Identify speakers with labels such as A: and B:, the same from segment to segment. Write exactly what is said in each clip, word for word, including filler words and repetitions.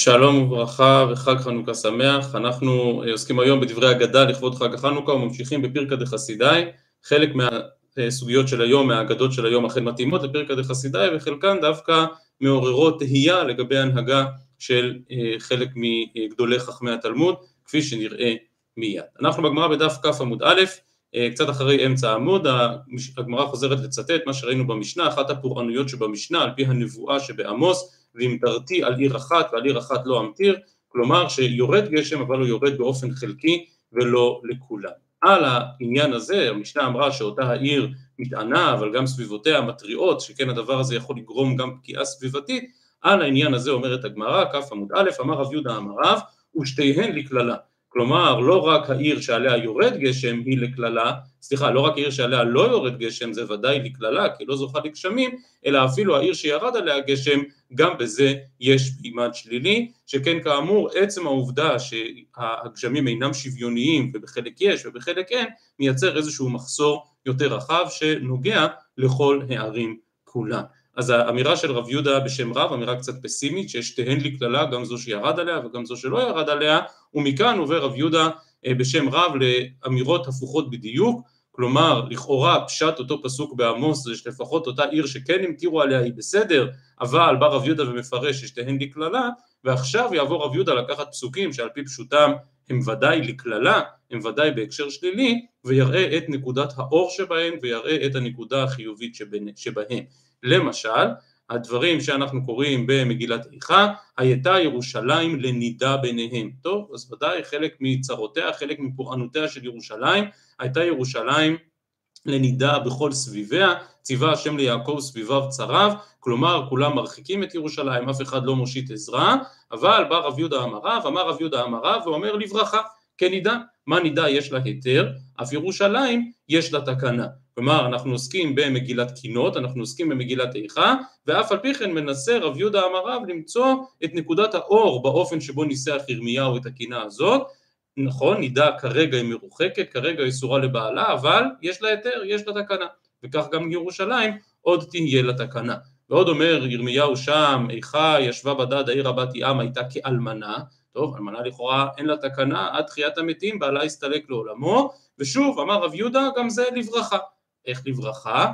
A: שלום וברכה וחג חנוכה שמח. אנחנו עוסקים היום בדברי אגדה לכבוד חג החנוכה וממשיכים בפרקא דחסידאי. חלק מהסוגיות של היום, מהאגדות של היום, אכן מתאימות לפרקא דחסידאי, וחלקן דווקא מעוררות תהייה לגבי הנהגה של חלק מגדולי חכמי התלמוד, כפי שנראה מיד. אנחנו בגמרא בדף כ' עמוד א', קצת אחרי אמצע העמוד. הגמרא חוזרת לצטט מה שראינו במשנה, אחת הפורענויות שבמשנה על פי הנבואה שבעמוס, והמטרתי על עיר אחת ועל עיר אחת לא אמטיר, כלומר שיורד גשם אבל הוא יורד באופן חלקי ולא לכולם. על העניין הזה המשנה אמרה שאותה העיר מתענה אבל גם סביבותיה מטריעות, שכן הדבר הזה יכול לגרום גם פגיעה סביבתית. על העניין הזה אומרת הגמרא כ' עמוד א', אמר רב יהודה אמר רב, ושתיהן לכללה. כלומר לא רק העיר שעליה יורד גשם היא לכללה, סליחה, לא רק העיר שעליה לא יורד גשם זה ודאי לכללה כי לא זוכה לגשמים, אלא אפילו העיר שירד עליה גשם גם בזה יש מימד שלילי, שכן כאמור עצם העובדה שהגשמים אינם שוויוניים ובחלק יש ובחלק אין, מייצר איזשהו מחסור יותר רחב שנוגע לכל הערים כולן. אז האמירה של רב יהודה בשם רב, אמירה קצת פסימית, ששתיהן לכללה, גם זו שירד עליה וגם זו שלא ירד עליה, ומכאן עובר רב יהודה בשם רב לאמירות הפוכות בדיוק. כלומר לכאורה פשט אותו פסוק בעמוס זה שלפחות אותה עיר שכן המטירו עליה היא בסדר, אבל בא רב יהודה ומפרש ששתיהן לכללה, ועכשיו יעבור רב יהודה לקחת פסוקים שעל פי פשוטם הם ודאי לכללה, הם ודאי בהקשר שלילי, ויראה את נקודת האור שבהם ויראה את הנקודה החיובית שבהם. למשל, הדברים שאנחנו קוראים במגילת איכה, הייתה ירושלים לנידה ביניהם. טוב, אז ודאי חלק מצרותיה, חלק מפורענותיה של ירושלים, הייתה ירושלים לנידה בכל סביביה, ציווה השם ליעקב סביביו צריו, כלומר כולם מרחיקים את ירושלים, אף אחד לא מושיט עזרה, אבל בא רב יהודה אמר רב, אמר רב יהודה אמר רב, ואומר לברכה, כנידה. מה נידה? יש לה היתר, אף ירושלים יש לה תקנה. כלומר אנחנו עוסקים במגילת קינות, אנחנו עוסקים במגילת איכה, ואף על פי כן מנסה רב יהודה אמר רב למצוא את נקודת האור באופן שבו ניסח ירמיהו את הקינה הזאת. נכון, נידה כרגע היא מרוחקת, כרגע היא אסורה לבעלה, אבל יש לה היתר, יש לה תקנה, וכך גם ירושלים עוד תהיה לה תקנה. ועוד אומר ירמיהו שם, איכה ישבה בדד העיר בת ים הייתה כאלמנה. טוב, אלמנה לכאורה אין לה תקנה, עד תחיית המתים בעלה הסתלק לעולמו, ושוב אמר רב יהודה גם זה לברכה. איך לברכה?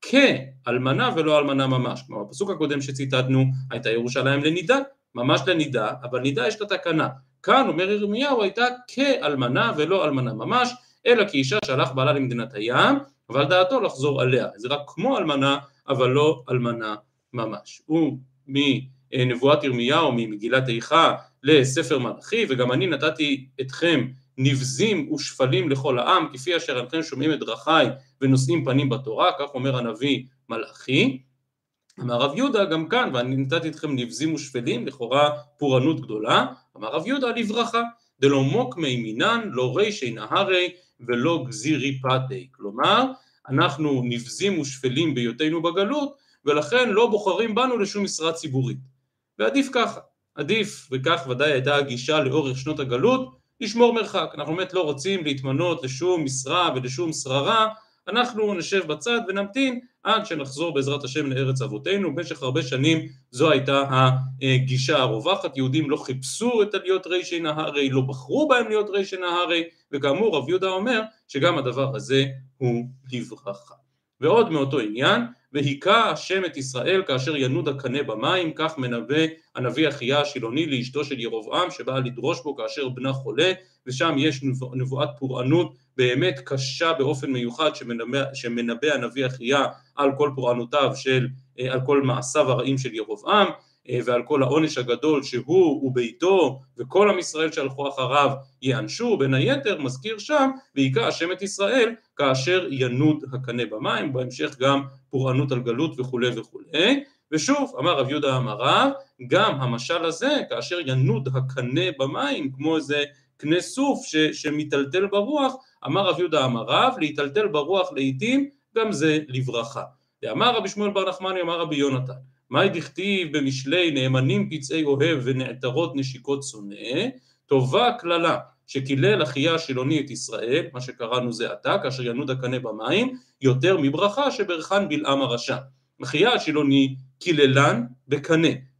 A: כאלמנה ולא אלמנה ממש. כמו הפסוק הקודם שציטטנו, הייתה ירושלים לנידה, ממש לנידה, אבל נידה יש לה תקנה. כאן אומר ירמיהו הייתה כאלמנה ולא אלמנה ממש, אלא כאישה שהלך בעלה למדינת הים, אבל דעתו לחזור עליה. זה רק כמו אלמנה, אבל לא אלמנה ממש. ומנבואת ירמיהו, ממגילת איכה לספר מלאכי, וגם אני נתתי אתכם נבזים ושפלים לכל העם, כפי אשר אינכם שומעים את דרכי ונושאים פנים בתורה, כך אומר הנביא מלאכי. אמר רב יהודה גם כאן, ואני נתתי אתכם נבזים ושפלים, לכאורה פורענות גדולה. אמר רב יהודה לברכה, דלא מוק מימינן, לא רישי נהרי ולא גזירי פתי. כלומר, אנחנו נבזים ושפלים בהיותנו בגלות, ולכן לא בוחרים בנו לשום משרה ציבורית. ועדיף ככה, עדיף, וכך ודאי הייתה הגישה לאורך שנות הגלות, לשמור מרחק. אנחנו באמת לא רוצים להתמנות לשום משרה ולשום שררה, אנחנו נשב בצד ונמתין עד שנחזור בעזרת השם לארץ אבותינו. במשך הרבה שנים זו הייתה הגישה הרווחת, יהודים לא חיפשו את להיות רישי נהרי, לא בחרו בהם להיות רישי נהרי, וכאמור רב יהודה אומר שגם הדבר הזה הוא לברכה. ועוד מאותו עניין, והיכה השם את ישראל כאשר ינוד הקנה במים, כך מנבא הנביא אחיה השילוני לאשתו של ירבעם שבאה לדרוש בו כאשר בנה חולה, ושם יש נבואת פורענות באמת קשה באופן מיוחד שמנבא, שמנבא הנביא אחיה על כל פורענותיו של, על כל מעשיו הרעים של ירבעם, ועל כל העונש הגדול שהוא וביתו וכל עם ישראל שהלכו אחריו יענשו. בין היתר מזכיר שם והיכה השם את ישראל כאשר ינוד הקנה במים, בהמשך גם פורענות על גלות וכו' וכו'. ושוב אמר רב יהודה אמר רב, גם המשל הזה כאשר ינוד הקנה במים כמו איזה קנה סוף ש, שמטלטל ברוח, אמר רב יהודה אמר רב, להיטלטל ברוח לעתים גם זה לברכה. ואמר רבי שמואל בר נחמני אמר רבי יונתן, מהי דכתיב במשלי נאמנים פצעי אוהב ונעתרות נשיקות שונא, טובה כללה שקילל אחיה השילוני את ישראל, מה שקראנו זה עתה, כאשר ינוד הקנה במים, יותר מברכה שברכן בלעם הרשע. אחיה השילוני קיללן בקנה,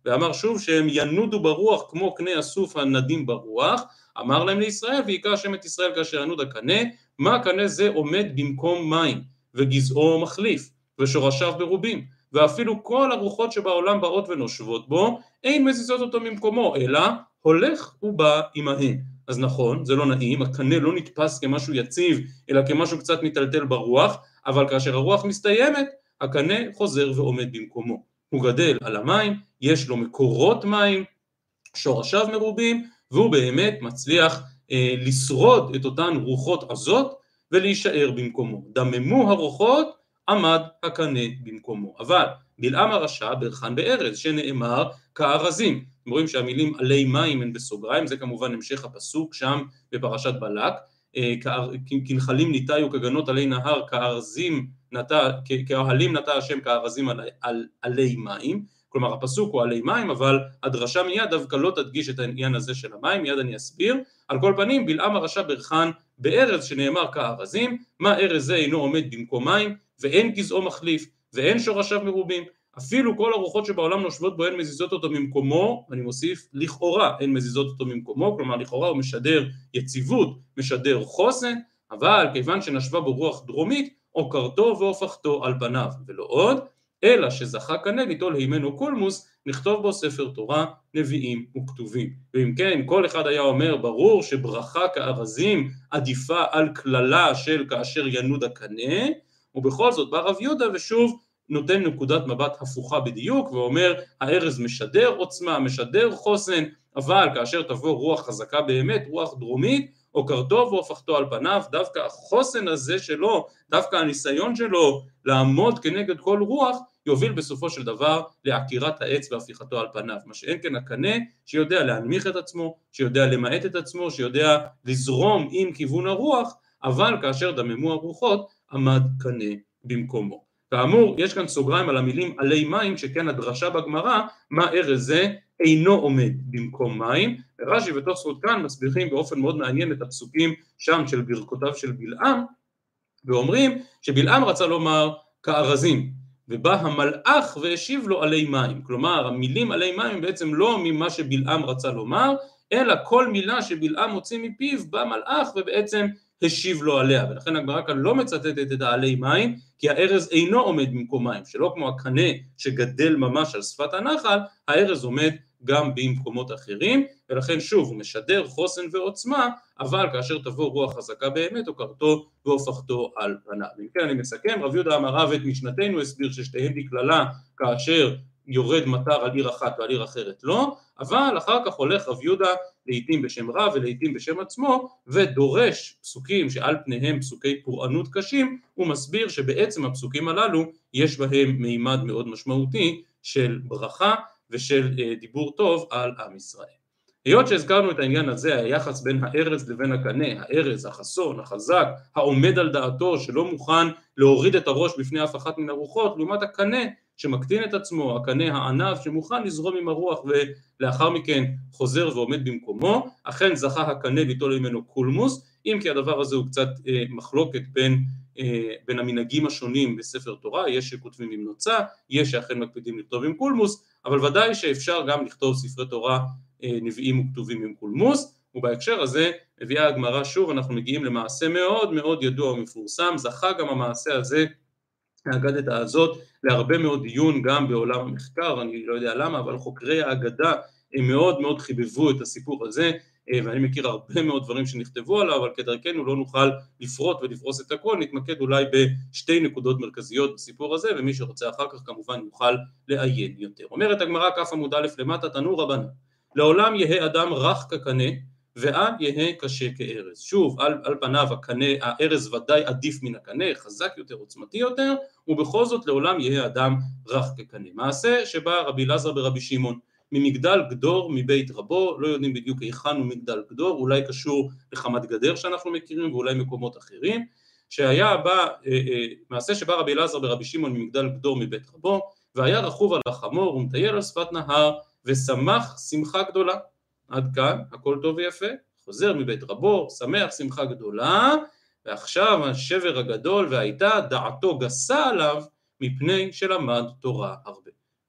A: ואמר שוב שהם ינודו ברוח כמו קנה הסוף הנדים ברוח, אמר להם לישראל ויקרא השם את ישראל כאשר ינוד הקנה, מה קנה זה עומד במקום מים וגזעו מחליף ושורשיו ברובים, ואפילו כל הרוחות שבעולם באות ונושבות בו אין מזיזות אותו ממקומו אלא הולך ובא עמהן. אז נכון, זה לא נעים, הקנה לא נתפס כמשהו יציב אלא כמשהו קצת מטלטל ברוח, אבל כאשר הרוח מסתיימת הקנה חוזר ועומד במקומו, הוא גדל על המים, יש לו מקורות מים, שורשיו מרובים, והוא באמת מצליח אה, לשרוד את אותן רוחות עזות ולהישאר במקומו. דממו הרוחות, עמד הקנה במקומו. אבל בלעם הרשע ברחן בארז, שנאמר כארזים. אתם רואים שהמילים עלי מים הן בסוגריים, זה כמובן המשך הפסוק שם בפרשת בלק, אה, כנחלים ניטאיו כגנות עלי נהר, כארזים נטע, כאוהלים נטע השם כארזים על, על עלי מים. כלומר הפסוק הוא עלי מים, אבל הדרשה מיד דווקא לא תדגיש את העניין הזה של המים, מיד אני אסביר. על כל פנים בלעם הרשע ברחן בארז שנאמר כארזים, מה ארז זה אינו עומד במקום מים, ואין גזעו מחליף, ואין שורשיו מרובים, אפילו כל הרוחות שבעולם נושבות בו אין מזיזות אותו ממקומו, אני מוסיף לכאורה אין מזיזות אותו ממקומו, כלומר לכאורה הוא משדר יציבות, משדר חוסן, אבל כיוון שנשבה בו רוח דרומית, עוקרתו והופכתו על פניו, ולא עוד, אלא שזכה קנה ליטול הימנו קולמוס, נכתוב בו ספר תורה, נביאים וכתובים. ואם כן, כל אחד היה אומר, ברור שברכה כארזים עדיפה על כללה של כאשר ינוד הקנה, ובכל זאת בא רב יהודה ושוב נותן נקודת מבט הפוכה בדיוק, ואומר, הארז משדר עוצמה, משדר חוסן, אבל כאשר תבוא רוח חזקה באמת, רוח דרומית, עוקרתו והופכתו על פניו, דווקא החוסן הזה שלו, דווקא הניסיון שלו לעמוד כנגד כל רוח, יוביל בסופו של דבר לעקירת העץ והפיכתו על פניו. מה שאין כן הקנה שיודע להנמיך את עצמו, שיודע למעט את עצמו, שיודע לזרום עם כיוון הרוח, אבל כאשר דממו הרוחות עמד קנה במקומו. כאמור יש כאן סוגריים על המילים עלי מים, שכן הדרשה בגמרא מה ארז זה אינו עומד במקום מים, ורש"י ותוספות כאן מסבירים באופן מאוד מעניין את הפסוקים שם של ברכותיו של בלעם, ואומרים שבלעם רצה לומר כארזים, ובא המלאך והשיב לו עלי מים. כלומר המילים עלי מים בעצם לא ממה שבלעם רצה לומר, אלא כל מילה שבלעם מוציא מפיו בא מלאך ובעצם השיב לו עליה, ולכן הגמרא כאן לא מצטטת את העלי מים, כי הארז אינו עומד במקום מים, שלא כמו הקנה שגדל ממש על שפת הנחל, הארז עומד גם במקומות אחרים, ולכן שוב הוא משדר חוסן ועוצמה, אבל כאשר תבוא רוח חזקה באמת עוקרתו והופכתו על פניו. אם כן אני מסכם, רב יהודה אמר רב את משנתנו הסביר ששתיהן בקללה כאשר יורד מטר על עיר אחת ועל עיר אחרת לא, אבל אחר כך הולך רב יהודה לעתים בשם רב ולעתים בשם עצמו ודורש פסוקים שעל פניהם פסוקי פורענות קשים, הוא מסביר שבעצם הפסוקים הללו יש בהם מימד מאוד משמעותי של ברכה ושל דיבור טוב על עם ישראל. היות שהזכרנו את העניין הזה, היחס בין הארז לבין הקנה, הארז, החסון, החזק, העומד על דעתו שלא מוכן להוריד את הראש בפני אף אחת מן הרוחות, לעומת הקנה שמקטין את עצמו, הקנה הענב שמוכן לזרום עם הרוח ולאחר מכן חוזר ועומד במקומו, אכן זכה הקנה ליטול ממנו קולמוס, אם כי הדבר הזה הוא קצת אה, מחלוקת בין, אה, בין המנהגים השונים בספר תורה, יש שכותבים עם נוצה, יש שאכן מקפידים לכתוב עם קולמוס, אבל ודאי שאפשר גם לכתוב ספרי תורה אה, נביאים וכתובים עם קולמוס, ובהקשר הזה הביאה הגמרא שוב, אנחנו מגיעים למעשה מאוד מאוד ידוע ומפורסם, זכה גם המעשה הזה, האגדה הזאת, להרבה מאוד דיון גם בעולם המחקר, אני לא יודע למה, אבל חוקרי האגדה הם מאוד מאוד חיבבו את הסיפור הזה, ואני מכיר הרבה מאוד דברים שנכתבו עליו, אבל כדרכנו לא נוכל לפרוט ולפרוס את הכל, נתמקד אולי בשתי נקודות מרכזיות בסיפור הזה, ומי שרוצה אחר כך כמובן יוכל לעיין יותר. אומרת הגמרא כף עמוד א' למטה, תנו רבנן, לעולם יהא אדם רך כקנה, ואל יהא קשה כארז. שוב, על, על פניו הקנה, הארז ודאי עדיף מן הקנה, חזק יותר, עוצמתי יותר, ובכל זאת לעולם יהא אדם רך כקנה. מעשה שבא רבי אלעזר ברבי שמעון, ממגדל גדור מבית רבו, לא יודעים בדיוק היכן הוא מגדל גדור, אולי קשור לחמת גדר שאנחנו מכירים, ואולי מקומות אחרים, שהיה בא, מעשה שבא רבי אלעזר ברבי שמעון ממגדל גדור מבית רבו, והיה רכוב על החמור ומטייל על שפת נהר, ושמח שמחה גדולה. עד כאן, הכל טוב ויפה, חוזר מבית רבו, שמח שמחה גדולה, ועכשיו השבר הגדול והייתה דעתו גסה עליו, מפני שלמד תורה הרבה.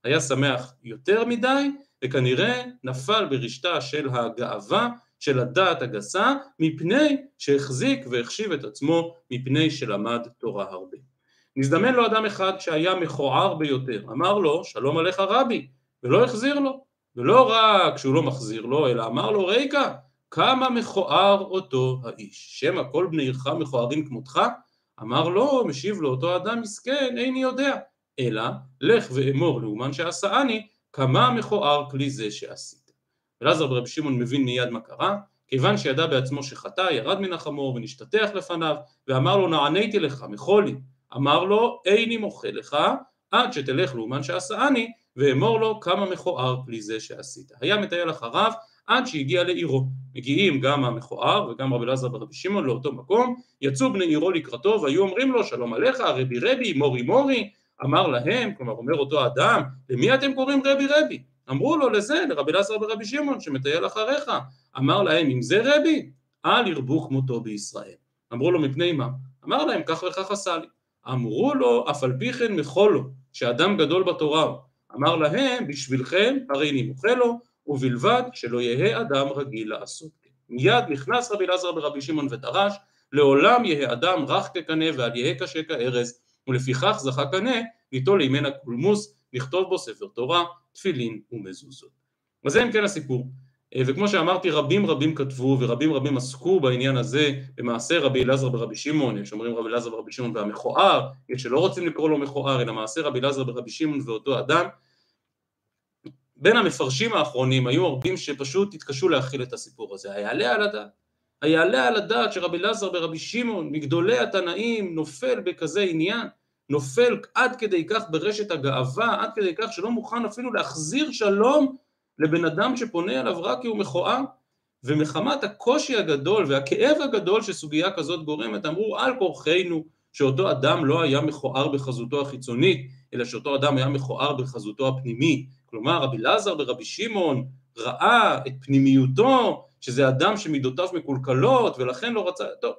A: היה שמח יותר מדי, וכנראה נפל ברשתה של הגאווה, של הדעת הגסה, מפני שהחזיק והחשיב את עצמו, מפני שלמד תורה הרבה. נזדמן לו אדם אחד שהיה מכוער ביותר, אמר לו שלום עליך רבי, ולא החזיר לו, ולא רק שהוא לא מחזיר לו, אלא אמר לו ריקה, כמה מכוער אותו האיש, שמא כל בני עירך מכוערים כמותך? אמר לו, משיב לו אותו אדם מסכן, איני יודע, אלא לך ואמור לאומן שעשאני, כמה מכוער כלי זה שעשית. אלעזר ברבי שמעון מבין מיד מה קרה, כיוון שידע בעצמו שחטא, ירד מן החמור ונשתטח לפניו, ואמר לו נעניתי לך מחולי, אמר לו איני מוחה לך, עד שתלך לאומן שעשאני, ואמור לו כמה מכוער כלי זה שעשית. היה מטייל אחריו עד שהגיע לעירו. מגיעים גם המכוער וגם רבי אלעזר ברבי שמעון לאותו מקום, יצאו בני עירו לקראתו והיו אומרים לו שלום עליך רבי רבי מורי מורי, אמר להם, כלומר אומר אותו אדם, למי אתם קוראים רבי רבי? אמרו לו לזה, לרבי אלעזר ברבי שמעון שמטייל אחריך. אמר להם אם זה רבי, אל ירבו כמותו בישראל. אמרו לו מפני מה? אמר להם כך וכך עשה לי. אמרו לו אף על פי כן מחול לו, שאדם גדול בתורה הוא. אמר להם בשבילכם הרי אני מוחה לו, ובלבד שלא יהא אדם רגיל לעשות. מיד נכנס רבי אלעזר ברבי שמעון ודרש, לעולם יהא אדם רך כקנה ועל יהא קשה כארז, ולפיכך זכה קנה ליטול לימנה קולמוס, לכתוב בו ספר תורה, תפילין ומזוזות. אז זה אם כן הסיפור, וכמו שאמרתי רבים רבים כתבו ורבים רבים עסקו בעניין הזה במעשה רבי אלעזר ברבי שמעון, יש אומרים רבי אלעזר ברבי שמעון והמכוער, יש שלא רוצים לקרוא לו מכוער אלא מעשה רבי אלעזר ברבי שמעון ואותו אדם. בין המפרשים האחרונים היו הרבה שפשוט התקשו להכיל את הסיפור הזה. היעלה על הדעת, היעלה על הדעת שרבי אלעזר ברבי שמעון מגדולי התנאים נופל בכזה עניין, נופל עד כדי כך ברשת הגאווה, עד כדי כך שלא מוכן אפילו להחזיר שלום לבן אדם שפונה אליו רק כי הוא מכוער. ומחמת הקושי הגדול והכאב הגדול שסוגיה כזאת גורמת, אמרו על כורחנו שאותו אדם לא היה מכוער בחזותו החיצונית, אלא שאותו אדם היה מכוער בחזותו הפנימית. כלומר רבי אלעזר ברבי שמעון ראה את פנימיותו, שזה אדם שמידותיו מקולקלות ולכן לא רצה, טוב,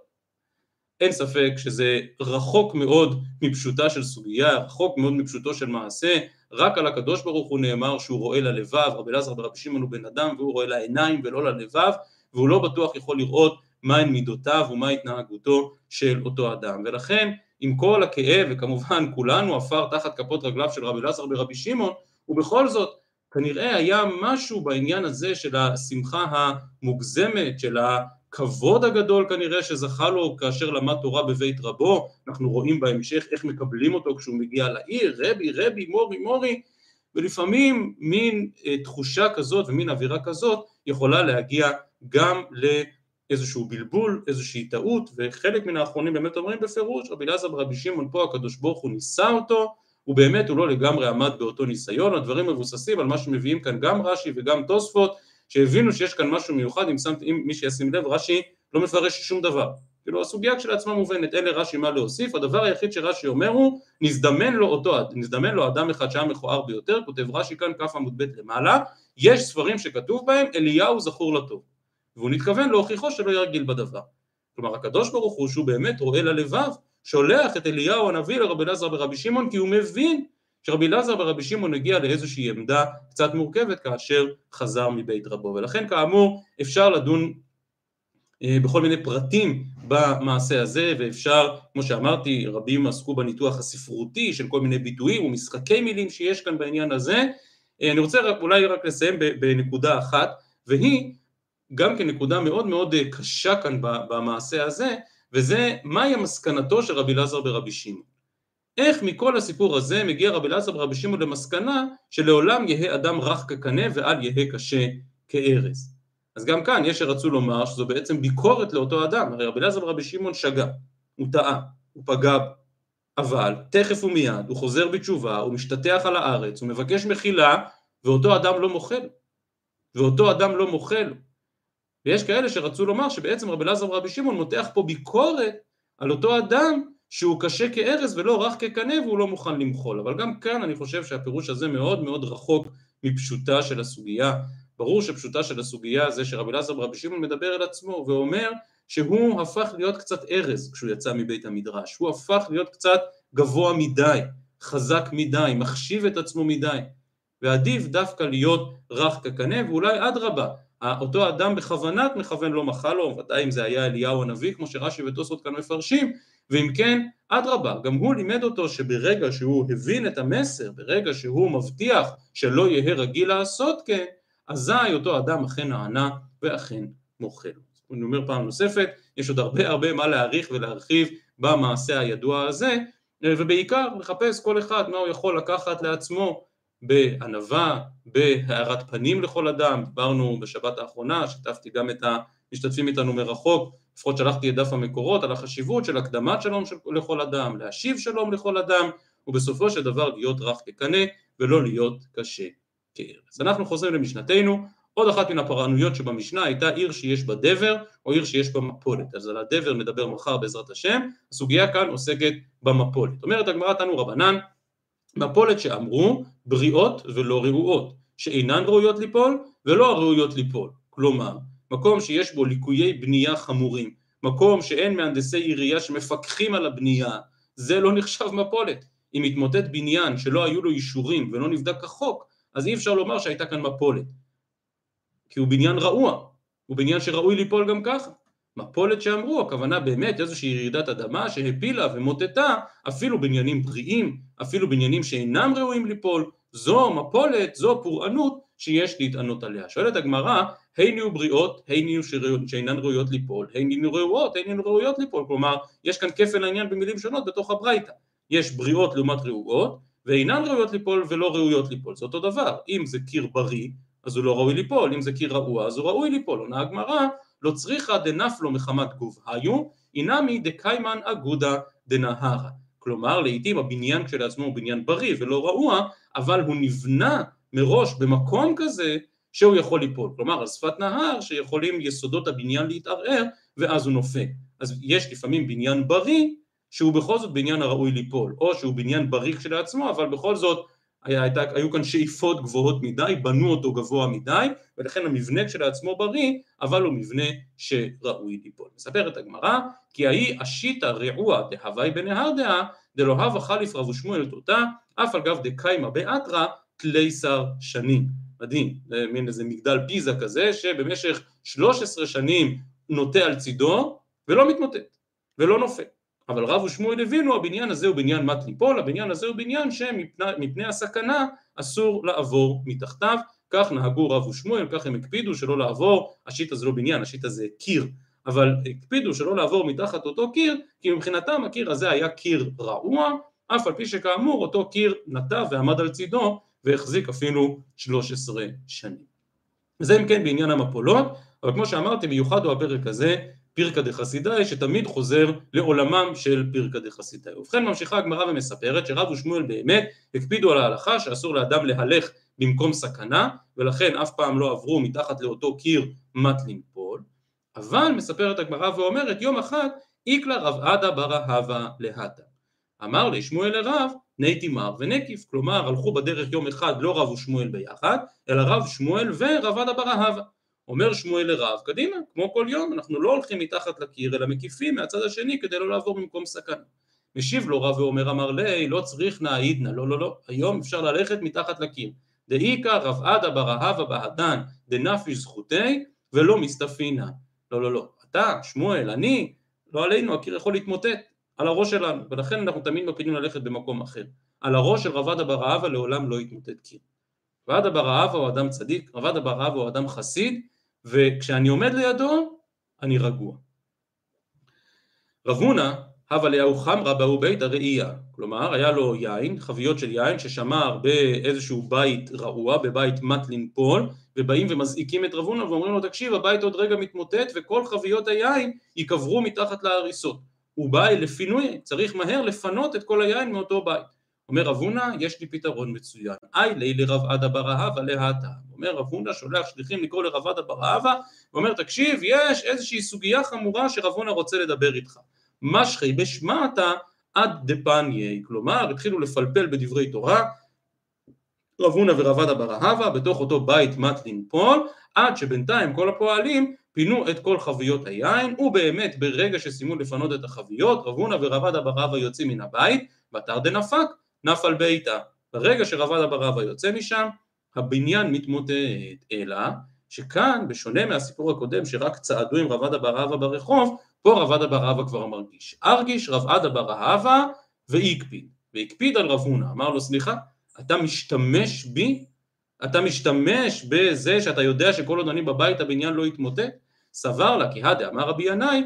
A: אין ספק שזה רחוק מאוד מפשוטה של סוגיה, רחוק מאוד מפשוטו של מעשה. רק על הקדוש ברוך הוא נאמר שהוא רואה ללבב, רבי אלעזר ברבי שמעון הוא בן אדם והוא רואה לעיניים ולא ללבב, והוא לא בטוח יכול לראות מהן מידותיו ומה התנהגותו של אותו אדם. ולכן עם כל הכאב, וכמובן כולנו עפר תחת כפות רגליו של רבי אלעזר ברבי שמעון, ובכל זאת כנראה היה משהו בעניין הזה של השמחה המוגזמת, של הכבוד הגדול כנראה שזכה לו כאשר למד תורה בבית רבו. אנחנו רואים בהמשך איך מקבלים אותו כשהוא מגיע לעיר, רבי רבי מורי מורי, ולפעמים מין תחושה כזאת ומין אווירה כזאת יכולה להגיע גם לאיזשהו בלבול, איזושהי טעות, וחלק מן האחרונים באמת אומרים בפירוש רבי אלעזר ברבי שמעון פה הקדוש ברוך הוא ניסה אותו, ובאמת הוא לא לגמרי עמד באותו ניסיון. הדברים מבוססים על מה שמביאים כאן גם רש"י וגם תוספות, שהבינו שיש כאן משהו מיוחד. אם, שמת, אם מי שישים לב, רש"י לא מפרש שום דבר, כאילו הסוגיה כשלעצמה מובנת, אלה רש"י מה להוסיף. הדבר היחיד שרש"י אומר הוא נזדמן לו אותו, נזדמן לו אדם אחד שהיה מכוער ביותר, כותב רש"י כאן כף עמוד ב' למעלה, יש ספרים שכתוב בהם אליהו זכור לטוב, והוא נתכוון להוכיחו שלא ירגיל בדבר. כלומר הקדוש ברוך הוא שהוא באמת רואה ללבב, שולח את אליהו הנביא לרבי אלעזר ברבי שמעון, כי הוא מבין שרבי אלעזר ברבי שמעון הגיע לאיזושהי עמדה קצת מורכבת כאשר חזר מבית רבו. ולכן כאמור אפשר לדון אה, בכל מיני פרטים במעשה הזה, ואפשר, כמו שאמרתי, רבים עסקו בניתוח הספרותי של כל מיני ביטויים ומשחקי מילים שיש כאן בעניין הזה. אה, אני רוצה רק, אולי רק לסיים בנקודה אחת, והיא גם כנקודה מאוד מאוד קשה כאן במעשה הזה, וזה מהי המסקנתו של רבי אלעזר ברבי שמעון. איך מכל הסיפור הזה מגיע רבי אלעזר ברבי שמעון למסקנה שלעולם יהא אדם רך כקנה ואל יהא קשה כארז. אז גם כאן יש שרצו לומר שזו בעצם ביקורת לאותו אדם. הרי רבי אלעזר ברבי שמעון שגה, הוא טעה, הוא פגע, אבל תכף ומיד הוא חוזר בתשובה, הוא משתטח על הארץ, הוא מבקש מחילה, ואותו אדם לא מוחל, ואותו אדם לא מוחל. ויש כאלה שרצו לומר שבעצם רבי אלעזר ברבי שמעון מותח פה ביקורת על אותו אדם שהוא קשה כארז ולא רך כקנה והוא לא מוכן למחול. אבל גם כאן אני חושב שהפירוש הזה מאוד מאוד רחוק מפשוטה של הסוגיה. ברור שפשוטה של הסוגיה זה שרבי אלעזר ברבי שמעון מדבר אל עצמו ואומר שהוא הפך להיות קצת ארז כשהוא יצא מבית המדרש, הוא הפך להיות קצת גבוה מדי, חזק מדי, מחשיב את עצמו מדי, ועדיף דווקא להיות רך כקנה, ואולי אדרבה, אותו אדם בכוונת מכוון לא מחל לו, ודאי אם זה היה אליהו הנביא, כמו שרש"י ותוספות כאן מפרשים, ואם כן, אדרבה, גם הוא לימד אותו שברגע שהוא הבין את המסר, ברגע שהוא מבטיח שלא יהיה רגיל לעשות כן, אזי אותו אדם אכן נענה ואכן מוחל. אני אומר פעם נוספת, יש עוד הרבה הרבה מה להעריך ולהרחיב במעשה הידוע הזה, ובעיקר לחפש כל אחד מה הוא יכול לקחת לעצמו בענווה, בהארת פנים לכל אדם. דיברנו בשבת האחרונה, שיתפתי גם את המשתתפים איתנו מרחוק, לפחות שלחתי את דף המקורות על החשיבות של הקדמת שלום לכל אדם, להשיב שלום לכל אדם, ובסופו של דבר להיות רך כקנה ולא להיות קשה כארז. אנחנו חוזרים למשנתנו. עוד אחת מן הפרענויות שבמשנה הייתה עיר שיש בה דבר או עיר שיש בה מפולת. אז על הדבר נדבר מחר בעזרת השם. הסוגיה כאן עוסקת במפולת. אומרת הגמרא תנו רבנן, מפולת שאמרו בריאות ולא ראויות, שאינן ראויות ליפול ולא ראויות ליפול. כלומר, מקום שיש בו ליקויי בנייה חמורים, מקום שאין מהנדסי עירייה שמפקחים על הבנייה, זה לא נחשב מפולת. אם מתמוטט בניין שלא היו לו אישורים ולא נבדק כחוק, אז אי אפשר לומר שהייתה כאן מפולת. כי הוא בניין רעוע, הוא בניין שראוי ליפול גם ככה. מפולת שאמרו, הכוונה באמת איזושהי ירידת אדמה שהפילה ומוטטה אפילו בניינים בריאים, אפילו בניינים שאינם ראויים ליפול, זו מפולת, זו פורענות שיש להתענות עליה. שואלת הגמרא, היינו בריאות, היינו שאינן ראויות ליפול, היינו ראויות, היינו ראויות ליפול. כלומר, יש כאן כפל העניין במילים שונות בתוך הברייתא. יש בריאות לעומת ראויות, ואינן ראויות ליפול ולא ראויות ליפול. זה אותו דבר. אם זה קיר בריא, אז הוא לא ראוי ליפול, אם זה קיר רעוע, אז הוא ראוי ליפול. עונה הגמרא, לא צריכה דנפלו מחמת גובהיו, אינמי דקיימן אגודה דנהרה. כלומר, לעתים הבניין כשלעצמו הוא בניין בריא ולא רעוע, אבל הוא נבנה מראש במקום כזה שהוא יכול ליפול. כלומר, על שפת נהר שיכולים יסודות הבניין להתערער, ואז הוא נופל. אז יש לפעמים בניין בריא, שהוא בכל זאת בניין הראוי ליפול, או שהוא בניין בריא כשלעצמו, אבל בכל זאת היה, היו כאן שאיפות גבוהות מדי, בנו אותו גבוה מדי, ולכן המבנה כשלעצמו בריא, אבל הוא מבנה שראוי ליפול. מספרת הגמרא, כי ההיא אשיתא רעוע דהווי בנהר דעה, דלא הווה חליף רב ושמואל תותא, אף על גב דקיימא באתרא תלייסר שנים. מדהים, זה מין איזה מגדל פיזה כזה, שבמשך שלוש עשרה שנים נוטה על צידו, ולא מתמוטט, ולא נופל. אבל רב ושמואל הבינו, הבניין הזה הוא בניין מת ליפול, הבניין הזה הוא בניין שמפני הסכנה אסור לעבור מתחתיו. כך נהגו רב ושמואל, כך הם הקפידו שלא לעבור, השיטה זה לא בניין, השיטה זה קיר, אבל הקפידו שלא לעבור מתחת אותו קיר, כי מבחינתם הקיר הזה היה קיר רעוע, אף על פי שכאמור אותו קיר נטע ועמד על צידו, והחזיק אפילו שלוש עשרה שנים. זה אם כן בעניין המפולות, אבל כמו שאמרתי, מיוחד הוא הפרק הזה, פירקא דחסידאי, שתמיד חוזר לעולמם של פירקא דחסידאי. ובכן ממשיכה הגמרא ומספרת שרב ושמואל באמת הקפידו על ההלכה שאסור לאדם להלך במקום סכנה, ולכן אף פעם לא עברו מתחת לאותו קיר מת ליפול. אבל מספרת הגמרא ואומרת, יום אחד איקלה רב עדה בר אהבה להתה. אמר לי שמואל לרב, ניתי מר ונקיף. כלומר הלכו בדרך יום אחד לא רב ושמואל ביחד, אלא רב שמואל ורב עדה בר אהבה. אומר שמואל לרב, קדימה, כמו כל יום, אנחנו לא הולכים מתחת לקיר, אלא מקיפים מהצד השני כדי לא לעבור במקום סכנה. משיב לו רב ואומר, אמר לי, לא צריך נעידנה, לא, לא, לא, היום אפשר ללכת מתחת לקיר. דאיקה רב עדה בר אהבה בהדן, דנפיש זכותי, ולא מסתפינה. לא, לא, לא, אתה, שמואל, אני, לא עלינו, הקיר יכול להתמוטט על הראש שלנו, ולכן אנחנו תמיד מקפידים ללכת במקום אחר. על הראש של רב עדה בר אהבה לעולם לא יתמוטט קיר. רב עדה בר אהבה הוא אדם צדיק, רב עדה בר אהבה הוא אדם חסיד, וכשאני עומד לידו, אני רגוע. רב הונא, הווה ליהו חמרא באו ביתא ראייה. כלומר, היה לו יין, חביות של יין, ששמר באיזשהו בית רעוע, בבית מת לנפול, ובאים ומזעיקים את רב הונא ואומרים לו, תקשיב, הבית עוד רגע מתמוטט, וכל חביות היין ייקברו מתחת להריסות. הוא בא לפינוי, צריך מהר לפנות את כל היין מאותו בית. אומר רב הונא, יש לי פתרון מצוין. אי לי לרב עדה בר אהבה להתה. אומר רב הונא, שולח שליחים לקרוא לרב עדה בר אהבה, ואומר, תקשיב, יש איזושהי סוגיה חמורה שרב הונא רוצה לדבר איתך. משחי בשמעתה עד דפניה. כלומר, התחילו לפלפל בדברי תורה, רב הונא ורב עדה בר אהבה, בתוך אותו בית מת לנפול, עד שבינתיים כל הפועלים פינו את כל חביות היין, ובאמת ברגע שסיימו לפנות את החביות, רב הונא ורב עדה בר אהבה יוצאים מן הבית, בתר דנפק, נפל ביתה. ברגע שרב עדה בר אהבה יוצא משם, הבניין מתמוטט, אלא שכאן בשונה מהסיפור הקודם שרק צעדו עם רב עדה בר אהבה ברחוב, פה רב עדה בר אהבה כבר מרגיש, הרגיש רב עדה בר אהבה והקפיד, והקפיד על רב הונא, אמר לו סליחה, אתה משתמש בי? אתה משתמש בזה שאתה יודע שכל עוד אני בבית הבניין לא יתמוטט? סבר לה כי הדה אמר רבי ינאי,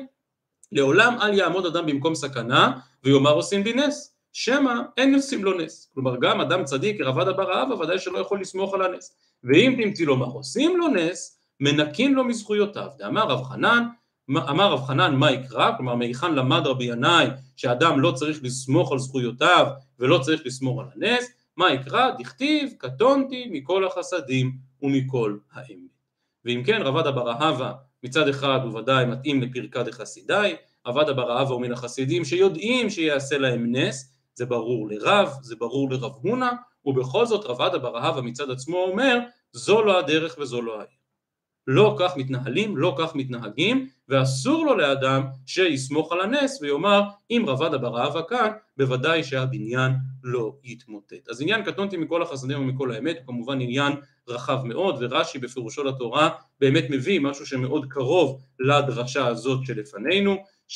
A: לעולם אל יעמוד אדם במקום סכנה ויאמר עושים לי נס, שמא אין עושים לו נס. כלומר גם אדם צדיק רב עדה בר אהבה ודאי שלא יכול לסמוך על הנס, ואם תמצאי לו מה עושים לו נס, מנקין לו מזכויותיו. דאמר רב חנן, אמר רב חנן מה יקרא, כלומר מהיכן למד רבי ינאי שאדם לא צריך לסמוך על זכויותיו ולא צריך לסמוך על הנס, מה יקרא? דכתיב קטונתי מכל החסדים ומכל האמת. ואם כן רב עדה בר אהבה מצד אחד הוא ודאי מתאים לפרקא דחסידאי, רב עדה בר אהבה הוא מן החסידים שיודעים שיעשה להם נס, זה ברור לרב, זה ברור לרב הונא, ובכל זאת רב עדה בר אהבה מצד עצמו אומר זו לא הדרך וזו לא העיר. לא כך מתנהלים, לא כך מתנהגים, ואסור לו לאדם שיסמוך על הנס ויאמר אם רב עדה בר אהבה כאן בוודאי שהבניין לא יתמוטט. אז עניין קטונתי מכל החסדים ומכל האמת הוא כמובן עניין רחב מאוד, ורש"י בפירושו לתורה באמת מביא משהו שמאוד קרוב לדרשה הזאת שלפנינו,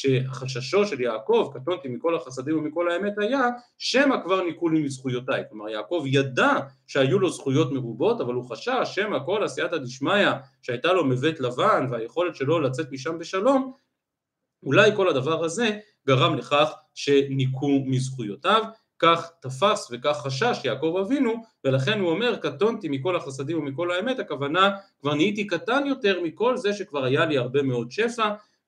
A: שהחששו של יעקב קטונתי מכל החסדים ומכל האמת היה שמא כבר ניקו לי מזכויותיי. כלומר יעקב ידע שהיו לו זכויות מרובות, אבל הוא חשש שמא כל עשייתא דשמיא שהייתה לו מבית לבן והיכולת שלו לצאת משם בשלום, אולי כל הדבר הזה גרם לכך שניקו מזכויותיו. כך תפס וכך חשש יעקב אבינו, ולכן הוא אומר קטונתי מכל החסדים ומכל האמת, הכוונה כבר נהייתי קטן יותר מכל זה שכבר היה לי הרבה מאוד שפע,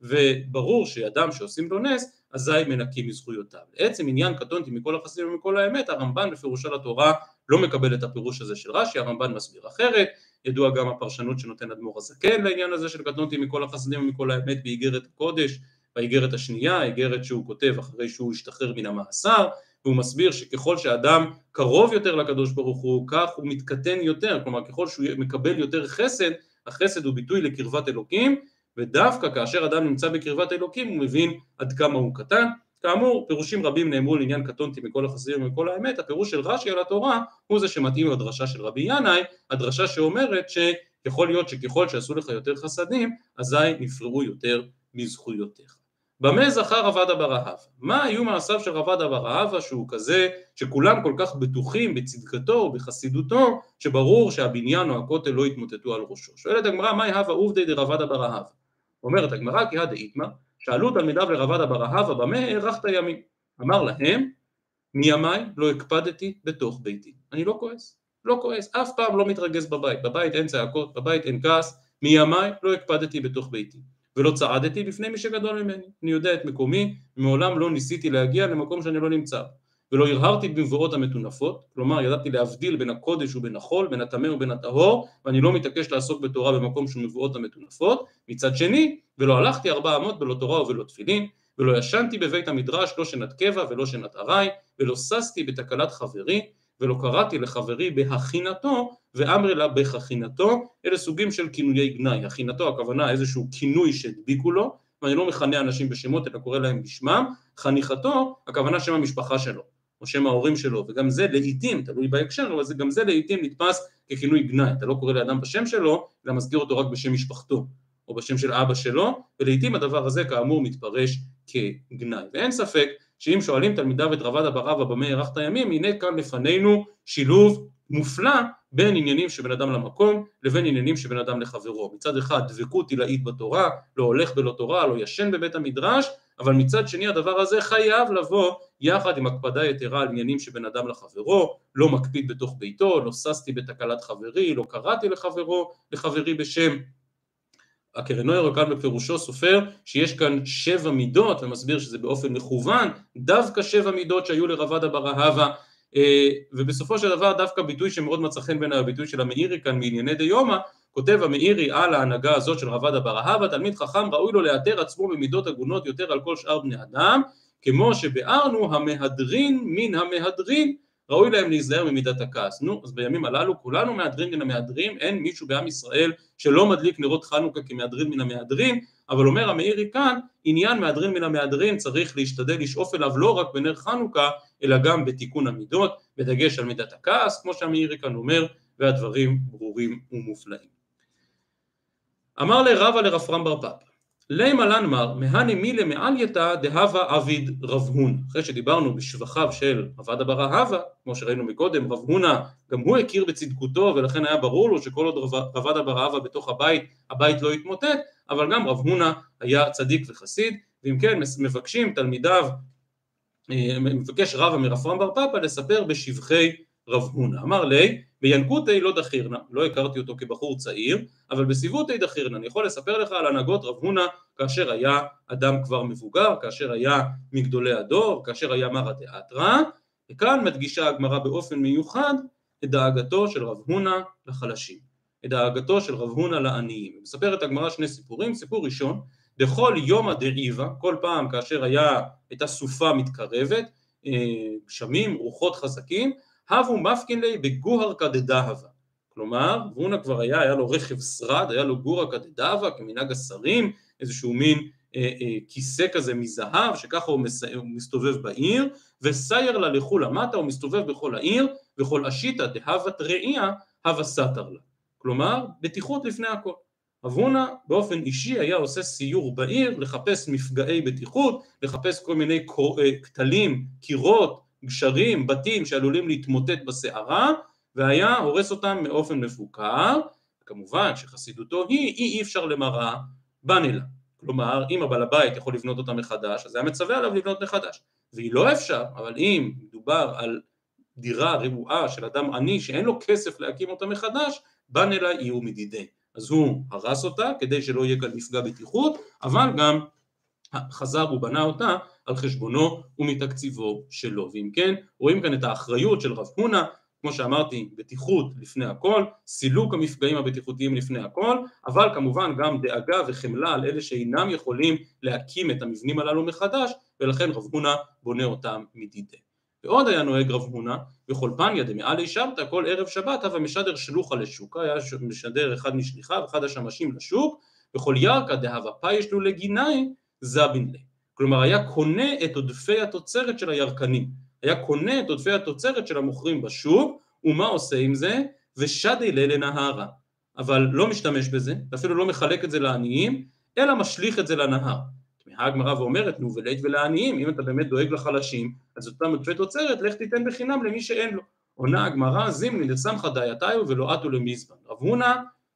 A: וברור שאדם שעושים לו נס אזי מנקים מזכויותיו. לעצם עניין קטונתי מכל החסדים ומכל האמת, הרמב"ן בפירושו לתורה לא מקבל את הפירוש הזה של רש"י, הרמב"ן מסביר אחרת, ידוע גם הפרשנות שנותן אדמו"ר הזקן לעניין הזה של קטונתי מכל החסדים ומכל האמת באיגרת הקודש, באיגרת השנייה, איגרת שהוא כותב אחרי שהוא השתחרר מן המאסר, והוא מסביר שככל שאדם קרוב יותר לקדוש ברוך הוא, כך הוא מתקטן יותר, כלומר ככל שהוא מקבל יותר חסד, החסד הוא ביטוי לקרבת אלוקים, ודווקא כאשר אדם נמצא בקרבת אלוקים הוא מבין עד כמה הוא קטן. כאמור פירושים רבים נאמרו לעניין קטונתי מכל החסדים ומכל האמת, הפירוש של רש"י על התורה הוא זה שמתאים לדרשה של רבי ינאי, הדרשה שאומרת שיכול להיות שככל שעשו לך יותר חסדים, אזי נפרעו יותר מזכויותיך. במה זכר רב עדה בר אהבה? מה היו מעשיו של רב עדה בר אהבה שהוא כזה שכולם כל כך בטוחים בצדקתו ובחסידותו שברור שהבניין או הכותל לא יתמוטטו על ראשו? שואלת הגמרא מהי הווה עובדיה דרב עדה בר אהבה? אומרת הגמרא כי הא דאיתמר, שאלו תלמידיו לרב עדה בר אהבה במה הארכת ימים? אמר להם מימיי לא הקפדתי בתוך ביתי. אני לא כועס, לא כועס, אף פעם לא מתרגז בבית, בבית אין צעקות, בבית אין כעס, מימיי לא הקפדתי בתוך ביתי. ולא צעדתי בפני מי שגדול ממני, אני יודע את מקומי, מעולם לא ניסיתי להגיע למקום שאני לא נמצא, ולא הרהרתי במבואות המטונפות, כלומר ידעתי להבדיל בין הקודש ובין החול, בין הטמא ובין הטהור, ואני לא מתעקש לעסוק בתורה במקום של מבואות המטונפות. מצד שני, ולא הלכתי ארבע אמות בלא תורה ובלא תפילין, ולא ישנתי בבית המדרש לא שנת קבע ולא שנת ארעי, ולא ששתי בתקלת חברי, ולא קראתי לחברי בהכינתו ואמרי לה בחכינתו. אלה סוגים של כינויי גנאי. הכינתו הכוונה איזשהו כינוי שהדביקו לו, ואני לא מכנה אנשים בשמות אלא קורא להם בשמם. חניכתו הכוונה שם המשפחה שלו או שם ההורים שלו, וגם זה לעיתים, תלוי בהקשר, אבל זה, גם זה לעיתים נתפס ככינוי גנאי. אתה לא קורא לאדם בשם שלו אלא מזכיר אותו רק בשם משפחתו או בשם של אבא שלו, ולעיתים הדבר הזה כאמור מתפרש כגנאי. ואין ספק שאם שואלים תלמידיו את רב עדה בר אהבה במה הארכת ימים, הנה כאן לפנינו שילוב מופלא בין עניינים שבין אדם למקום לבין עניינים שבין אדם לחברו. מצד אחד דבקות עילאית בתורה, לא הולך בלא תורה, לא ישן בבית המדרש, אבל מצד שני הדבר הזה חייב לבוא יחד עם הקפדה יתרה על עניינים שבין אדם לחברו, לא מקפיד בתוך ביתו, לא ששתי בתקלת חברי, לא קראתי לחברו, לחברי בשם. הקרנויר כאן בפירושו סופר שיש כאן שבע מידות, ומסביר שזה באופן מכוון, דווקא שבע מידות שהיו לרב עדה בר אהבה, ובסופו של דבר דווקא ביטוי שמאוד מצא חן בין הביטוי של המאירי כאן מענייני דיומא, כותב המאירי על ההנהגה הזאת של רב עדה בר אהבה, תלמיד חכם ראוי לו לאתר עצמו במידות הגונות יותר על כל שאר בני אדם, כמו שבארנו המהדרין מן המהדרין, ראוי להם להיזהר ממידת הכעס. נו, אז בימים הללו כולנו מהדרין מן המהדרין, אין מישהו בעם ישראל שלא מדליק נרות חנוכה כמהדרין מן המהדרין, אבל אומר המאירי כאן, עניין מהדרין מן המהדרין צריך להשתדל לשאוף אליו לא רק בנר חנוכה, אלא גם בתיקון המידות, בדגש על מידת הכעס, כמו שהמאירי כאן אומר, והדברים ברורים ומופלאים. אמר לרבא לרפרם בר פפא, לימה לנמר מהני מילה מעלייתא דהווה עביד רב הונא. אחרי שדיברנו בשבחיו של עבד בר אהבה, כמו שראינו מקודם, רב הונא גם הוא הכיר בצדקותו ולכן היה ברור לו שכל עוד עבד בר אהבה בתוך הבית, הבית לא יתמוטט, אבל גם רב הונא היה צדיק וחסיד, ואם כן מבקשים תלמידיו, מבקש רבא מרפרם בר פפא לספר בשבחי רב הונא. אמר לי, בינקותי לא דחירנה, לא הכרתי אותו כבחור צעיר, אבל בסיבותי דחירנה, אני יכול לספר לך על הנהגות רב הונא כאשר היה אדם כבר מבוגר, כאשר היה מגדולי הדור, כאשר היה מרא דאתרא, וכאן מדגישה הגמרא באופן מיוחד את דאגתו של רב הונא לחלשים, את דאגתו של רב הונא לעניים. מספרת הגמרא שני סיפורים. סיפור ראשון, דכל יומא דעיבא, כל פעם כאשר היה, הייתה סופה מתקרבת, גשמים, רוחות חזקים, הבו מפקין לי בגוהרקא דדהוה, כלומר רב כבר היה, היה לו רכב שרד, היה לו גוהרקא דדהוה כמנהג השרים, איזשהו מין אה, אה, כיסא כזה מזהב שככה הוא, מס, הוא מסתובב בעיר, וסייר לה לכול המטה, הוא מסתובב בכל העיר, וכל אשיתא דהוות ראייה הווה סתר לה, כלומר בטיחות לפני הכל. רב הונא באופן אישי היה עושה סיור בעיר לחפש מפגעי בטיחות, לחפש כל מיני כתלים, קירות, גשרים, בתים שעלולים להתמוטט בסערה, והיה הורס אותם מאופן מפוקר. כמובן שחסידותו היא, אי, אי אפשר למראה בנלה, כלומר אם הבעל הבית יכול לבנות אותה מחדש, אז היה מצווה עליו לבנות מחדש, והיא לא אפשר, אבל אם מדובר על דירה רבועה של אדם עני שאין לו כסף להקים אותה מחדש, בנלה יהיו מדידי, אז הוא הרס אותה כדי שלא יהיה כאן מפגע בטיחות, אבל גם חזר ובנה אותה על חשבונו ומתקציבו שלו. ואם כן, רואים כאן את האחריות של רב הונא, כמו שאמרתי, בטיחות לפני הכל, סילוק המפגעים הבטיחותיים לפני הכל, אבל כמובן גם דאגה וחמלה על אלה שאינם יכולים להקים את המבנים הללו מחדש, ולכן רב הונא בונה אותם מדידי. ועוד היה נוהג רב הונא, בכל פניא דמעלי שבתא, כל ערב שבת הווה משדר שלוחא לשוק, היה משדר אחד משליחיו, אחד השמשים לשוק, וכל ירקא דהווה פיישלו לגינאי זבין לי, כלומר היה קונה את עודפי התוצרת של הירקנים, היה קונה את עודפי התוצרת של המוכרים בשוק, ומה עושה עם זה? ושדי לילה נהרה, אבל לא משתמש בזה, אפילו לא מחלק את זה לעניים, אלא משליך את זה לנהר. תמיהה הגמרא ואומרת, נו ולית ולעניים, אם אתה באמת דואג לחלשים, אז אותם עודפי תוצרת, לך תיתן בחינם למי שאין לו. עונה הגמרא, זימני דסמכא דעתיו ולא עטו למזבן. רב הונא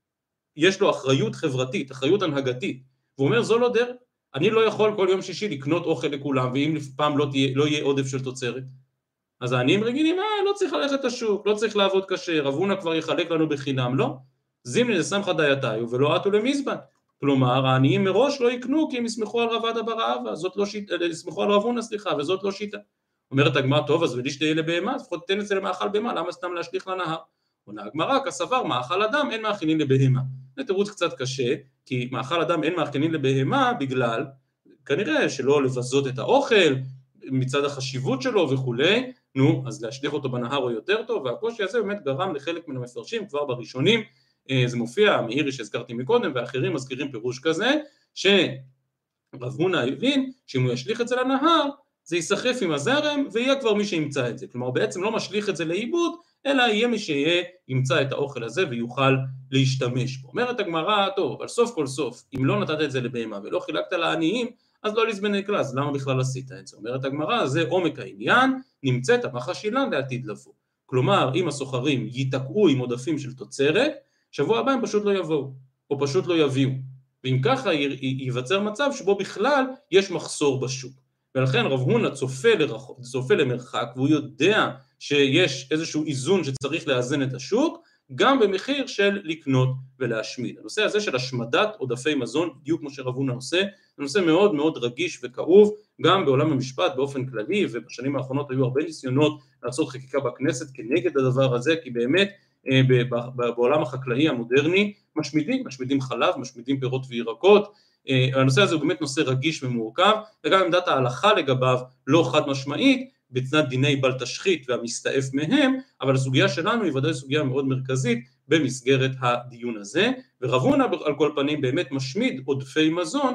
A: יש לו אחריות חברתית, אחריות הנהגתית, והוא אומר זו לא דרך, אני לא יכול כל יום שישי לקנות אוכל לכולם, ואם פעם לא, תהיה, לא יהיה עודף של תוצרת, אז העניים רגילים, אה, לא צריך ללכת לשוק, לא צריך לעבוד קשה, רב הונא כבר יחלק לנו בחינם, לא, זימני דסמכא דעתיו ולא עטו למזבן, כלומר העניים מראש לא יקנו כי הם יסמכו על רב בר אהבה, זאת לא שיטה, יסמכו על רב הונא סליחה, וזאת לא שיטה. אומרת הגמרא, טוב אז ולישתיה לבהמה, לפחות תן את זה למאכל בהמה, למה סתם להשליך לנהר? עונה הגמרא, כסבר מאכל אדם אין מאכילין לבהמה. זה תירוץ קצת קשה, כי מאכל אדם אין מאכילין לבהמה בגלל כנראה שלא לבזות את האוכל מצד החשיבות שלו וכולי, נו אז להשליך אותו בנהר הוא יותר טוב, והקושי הזה באמת גרם לחלק מן המפרשים כבר בראשונים, זה מופיע מאירי שהזכרתי מקודם ואחרים מזכירים פירוש כזה, שרב הונא הבין שאם הוא ישליך את זה לנהר זה ייסחף עם הזרם ויהיה כבר מי שימצא את זה, כלומר בעצם לא משליך את זה לאיבוד, אלא יהיה מי שיהיה ימצא את האוכל הזה ויוכל להשתמש בו. אומרת הגמרא, טוב, אבל סוף כל סוף, אם לא נתת את זה לבהמה ולא חילקת לעניים, אז לא לזבני כלל, אז למה בכלל עשית את זה? אומרת הגמרא, זה עומק העניין, נמצאת המחשילן לעתיד לבוא. כלומר, אם הסוחרים ייתקעו עם עודפים של תוצרת, שבוע הבא הם פשוט לא יבואו, או פשוט לא יביאו. ואם ככה ייווצר מצב שבו בכלל יש מחסור בשוק. ולכן רב הונא צופה, לרח... צופה למרחק, והוא יודע שיש איזשהו איזון שצריך לאזן את השוק, גם במחיר של לקנות ולהשמיד. הנושא הזה של השמדת עודפי מזון, בדיוק כמו שרב הונא עושה, זה נושא מאוד מאוד רגיש וכאוב, גם בעולם המשפט באופן כללי, ובשנים האחרונות היו הרבה ניסיונות לעשות חקיקה בכנסת כנגד הדבר הזה, כי באמת בעולם החקלאי המודרני משמידים, משמידים חלב, משמידים פירות וירקות, הנושא הזה הוא באמת נושא רגיש ומורכב, וגם עמדת ההלכה לגביו לא חד משמעית, בצד דיני בל תשחית והמסתעף מהם, אבל הסוגיה שלנו היא ודאי סוגיה מאוד מרכזית במסגרת הדיון הזה, ורב הונא על כל פנים באמת משמיד עודפי מזון,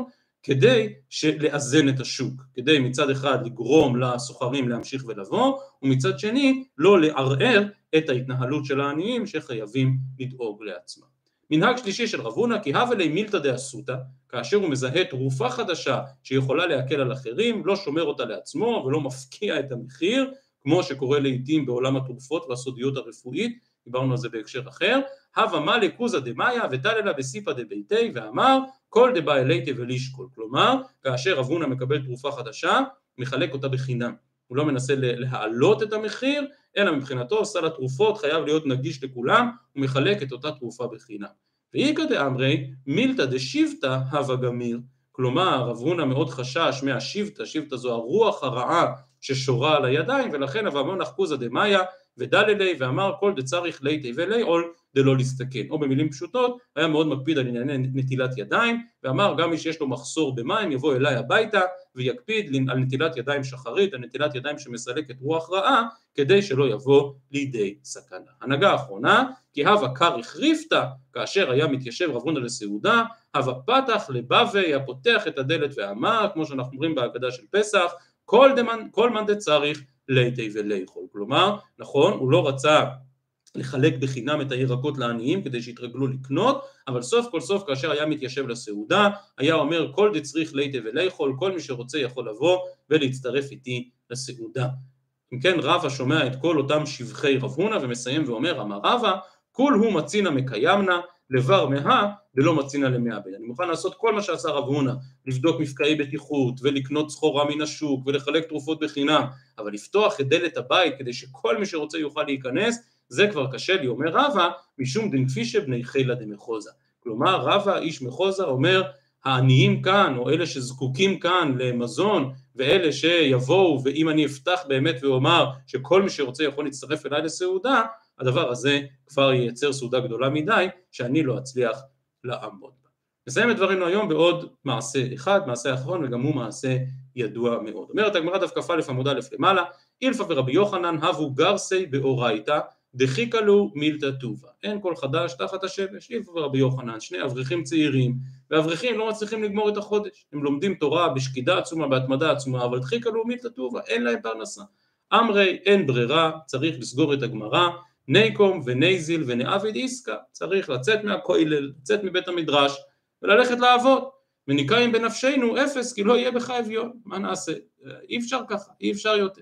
A: כדי לאזן את השוק, כדי מצד אחד לגרום לסוחרים להמשיך ולבוא, ומצד שני לא לערער את ההתנהלות של העניים שחייבים לדאוג לעצמם. מנהג שלישי של רב הונא, כי הווה ליה מילתא דאסותא, כאשר הוא מזהה תרופה חדשה שיכולה להקל על אחרים, לא שומר אותה לעצמו ולא מפקיע את המחיר, כמו שקורה לעתים בעולם התרופות והסודיות הרפואית, דיברנו על זה בהקשר אחר. הווה מליה קוזא דמאיה ותללה בסיפא דביתי, ואמר כל דבאי לייטי ולישקול. כלומר, כאשר רב הונא מקבל תרופה חדשה, מחלק אותה בחינם. הוא לא מנסה להעלות את המחיר, אלא מבחינתו סל התרופות חייב להיות נגיש לכולם, הוא מחלק את אותה תרופה בחינם. ואיכא דאמרי מילתא דשיבתא הווה גמיר. כלומר, רב הונא מאוד חשש מהשיבתא, שיבתא זו הרוח הרעה ששורה על הידיים, ולכן הווה מונח קוזא דמאיה ודללי, ואמר כל דצריך לייטי ולייעול דלא להסתכן. או במילים פשוטות, היה מאוד מקפיד על ענייני נטילת ידיים, ואמר גם מי שיש לו מחסור במים יבוא אליי הביתה ויקפיד על נטילת ידיים שחרית, על נטילת ידיים שמסלקת רוח רעה, כדי שלא יבוא לידי סכנה. הנהגה האחרונה, כי הווה כריך ריפתא, כאשר היה מתיישב רב הונא לסעודה, הווה פתח לבבי, הפותח את הדלת ואמר, כמו שאנחנו אומרים בהגדה של פסח, כל דמן, כל מן דצריך לייטי ולאכול. כלומר, נכון, הוא לא רצה לחלק בחינם את הירקות לעניים כדי שיתרגלו לקנות, אבל סוף כל סוף כאשר היה מתיישב לסעודה, היה אומר כל דצריך לייטי ולאכול, כל מי שרוצה יכול לבוא ולהצטרף איתי לסעודה. אם כן, רבא שומע את כל אותם שבחי רב הונא ומסיים ואומר, אמר רבא, כול הוא מצינא מקיימנא לבר מאה ולא מצינא למעבד. אני מוכן לעשות כל מה שעשה רב הונא, לבדוק מפקעי בטיחות ולקנות סחורה מן השוק ולחלק תרופות בחינם, אבל לפתוח את דלת הבית כדי שכל מי שרוצה יוכל להיכנס, זה כבר קשה לי, אומר רבא, משום דנפישי בני חילא דמחוזא. כלומר, רבא איש מחוזא אומר, העניים כאן, או אלה שזקוקים כאן למזון, ואלה שיבואו, ואם אני אפתח באמת ואומר שכל מי שרוצה יכול להצטרף אליי לסעודה, הדבר הזה כבר ייצר סעודה גדולה מדי, שאני לא אצליח לעמוד בה. נסיים את דברינו היום בעוד מעשה אחד, מעשה אחרון, וגם הוא מעשה ידוע מאוד. אומרת הגמרא דף כ"א עמוד א' למעלה, אילפא ורבי יוחנן הבו גרסי באורייתא, דחיקא לו מילתא טובא. אין כל חדש תחת השמש. אילפא ורבי יוחנן, שני אברכים צעירים, ואברכים לא מצליחים לגמור את החודש. הם לומדים תורה בשקידה עצומה, בהתמדה עצומה, אבל דחיקא לו מילתא טובא, אין להם פרנסה. אמרי, אין ברירה, צריך לסגור את הגמרא, ניקום ונייזיל ונעביד עסקה, צריך לצאת מהכולל, לצאת מבית המדרש, וללכת לעבוד. וניקאים בנפשנו אפס, כי לא יהיה בך אביון. מה נעשה? אי אפשר ככה, אי אפשר יותר.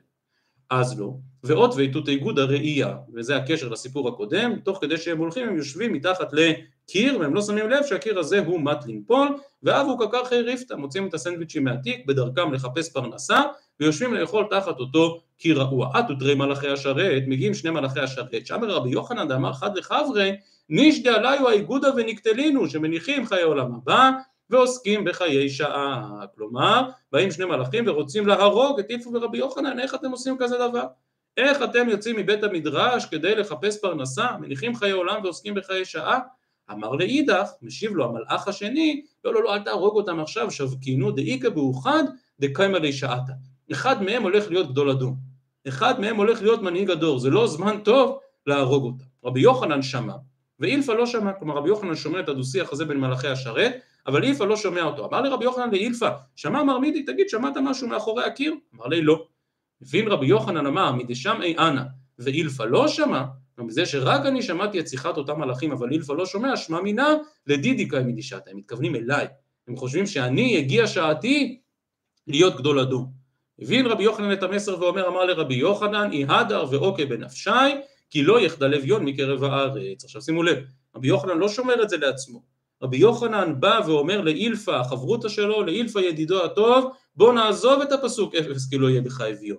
A: אז לא, ועוד ואיתות איגוד הראייה, וזה הקשר לסיפור הקודם, תוך כדי שהם הולכים הם יושבים מתחת לקיר, והם לא שמים לב שהקיר הזה הוא מט לנפול, ואבו כקרחי ריפתא, מוצאים את הסנדוויצ'ים מהתיק, בדרכם לחפש פרנסה, ויושבים לאכול תחת אותו קיר רעוע. עתו תרי מלאכי השרת, מגיעים שני מלאכי השרת, שאמר רבי יוחנן דאמר חד לחברי, נישדי עליו האיגודה ונקטלינו, שמניחים חיי עולם הבא, ועוסקים בחיי שעה. כלומר, באים שני מלאכים ורוצים להרוג את אילפא ורבי יוחנן. איך אתם עושים כזה דבר? איך אתם יוצאים מבית המדרש כדי לחפש פרנסה, מניחים חיי עולם ועוסקים בחיי שעה? אמר לאידך, משיב לו המלאך השני, לא לא לא, אל תהרוג אותם עכשיו, שבקינו דאיכא באוחד דקיימא ליה שעתא. אחד מהם הולך להיות גדול הדור, אחד מהם הולך להיות מנהיג הדור, זה לא זמן טוב להרוג אותם. רבי יוחנן שמע ואילפא לא שמע. כלומר, רבי יוחנן שומע את הדו-שיח הזה בין מלאכי השרת, אבל אילפא לא שומע אותו. אמר לרבי יוחנן לאילפא, שמע מרמידי, תגיד, שמעת משהו מאחורי הקיר? אמר לי לא. הבין רבי יוחנן אמר, מדשם אי אנא, ואילפא לא שמע, ומזה שרק אני שמעתי את שיחת אותם מלאכים, אבל אילפא לא שומע, שמע מינה לדידיקאי מדשתא. הם מתכוונים אליי, הם חושבים שאני הגיע שעתי להיות גדול הדור. הבין רבי יוחנן את המסר ואומר, אמר לרבי יוחנן, אי הדר ואוקי בנפשי, כי לא יחדל אביון מקרב הארץ. עכשיו שימו לב, רבי יוחנן לא שומר את זה לעצמו. רבי יוחנן בא ואומר לאילפא, החברותא שלו, לאילפא ידידו הטוב, בוא נעזוב את הפסוק אפס כי לא יהיה בך אביון.